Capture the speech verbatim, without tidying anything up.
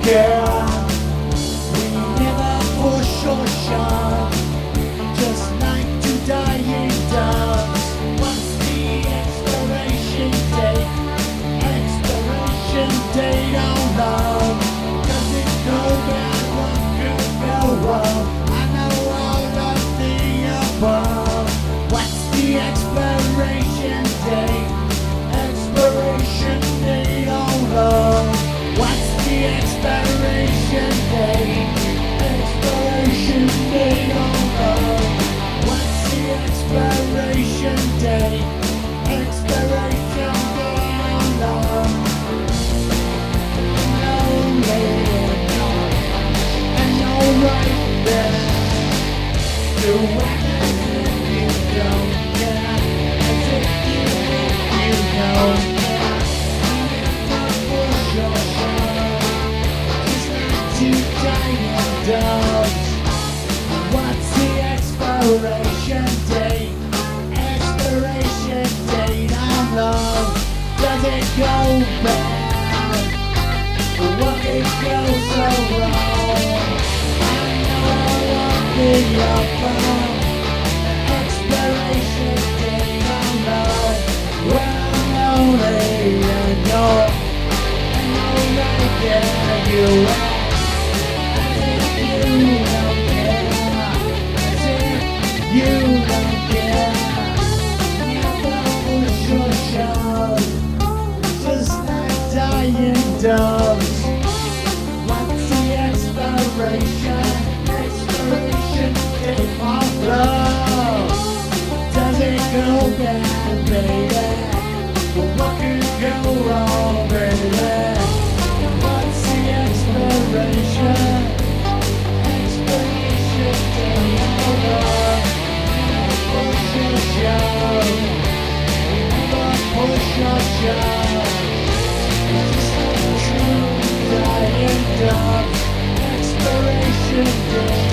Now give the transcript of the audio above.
care. We never push or shove, just like two dying doves. What's the expiration date? Expiration date on love. Does it go bad? What could go wrong? I know all of the above. What's the expiration date? Expiration date on love. What's the expiration date? Expiration date on love. What's the expiration date? Expiration date on love. Lonely and no right there. Do anything you don't care. As if you you don't care. Never push your shove, just like two dying doves. What's the expiration date? Expiration date on love. Does it go bad? What could go so wrong? I know what the above. Expiration date on love. When I'm lonely and you're and you're right there, you act as if you don't care, as if you don't care. Never push or shove, just like dying doves. What's the expiration? Expiration date of love. Does it go bad, baby? What could go wrong, baby? What's the expiration? Expiration date of love. Push or shove, never push or shove. Just like true dying doves. Expiration date.